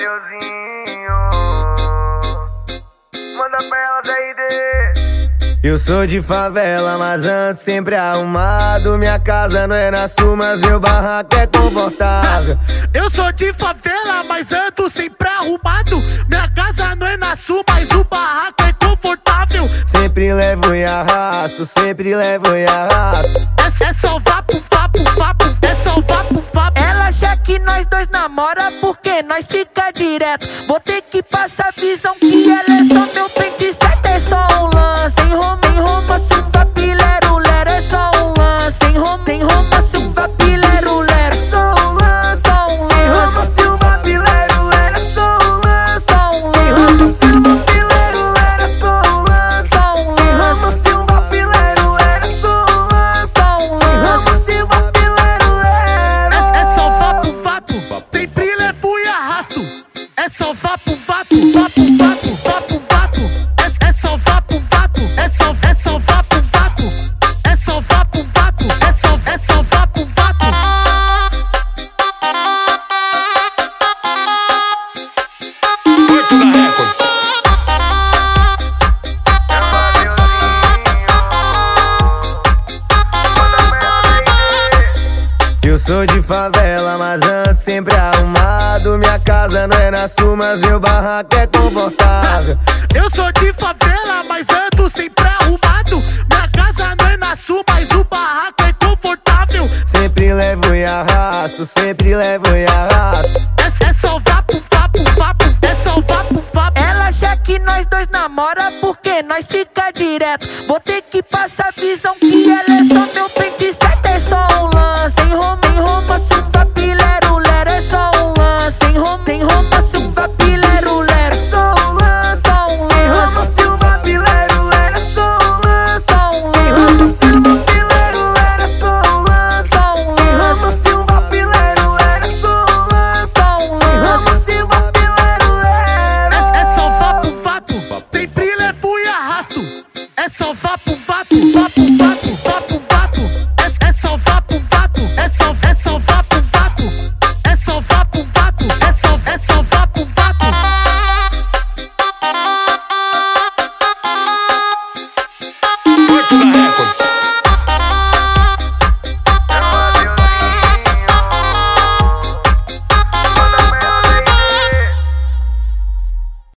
Mateuzinho, manda pra elas aí, Dê. Eu sou de favela, mas ando sempre arrumado. Minha casa não é na sul, mas meu barraco é confortável. Eu sou de favela, mas ando sempre arrumado. Minha casa não é na sul, mas o barraco é confortável. Sempre levo e arrasto, sempre levo e arrasto. É só vapo, vapo, vapo, é só vapo, vapo. Ela acha que nós dois namora porque nós fica direto. Vou ter que passar a visão que ela é só meu pente certo. É só um lance, em romance, um papilero, lero. É só um lance, em romance, um papilero, lero. Só um lance, sem romance, um papilero, lero. Só um lance, sem romance, um papilero, lero. Só um lance, sem romance, um papilero, lero. Só um lance, sem romance, um papilero, lero. É só vapo, vapo, sempre levo e arrasto. É só vapo, vapo, vapo, vapo, vapo, vapo. É só vapo, vapo, é só vapo, vapo. É só vapo, vapo, é só vapo, vapo. Portugal Records. Eu sou de favela, mas ando sempre arrumado. Minha casa não é na sul, mas meu barraco é confortável. Eu sou de favela, mas ando sempre arrumado. Minha casa não é na sul, mas o barraco é confortável. Sempre levo e arrasto, sempre levo e arrasto. É só vapo, vapo, vapo, é só vapo, vapo. Ela acha que nós dois namora porque nós fica direto. Vou ter que passar a visão que ela é só meu pente certo. É só um lance, em romance, um papilero, lero. É só um lance, em romance, um papilero, lero. Só um lance, sem romance, um papilero, lero. Só um lance, sem romance, um papilero, lero. Só um lance, sem romance, um papilero, lero. Só um lance, sem romance, um papilero, lero. É só vapo, vapo, sempre levo e arrasto. É só vapo, vapo, vapo, vapo, vapo, vapo. É só vapo, vapo, é só vapo, vapo. É só vapo, vapo, é só vapo, vapo. Portugal Records.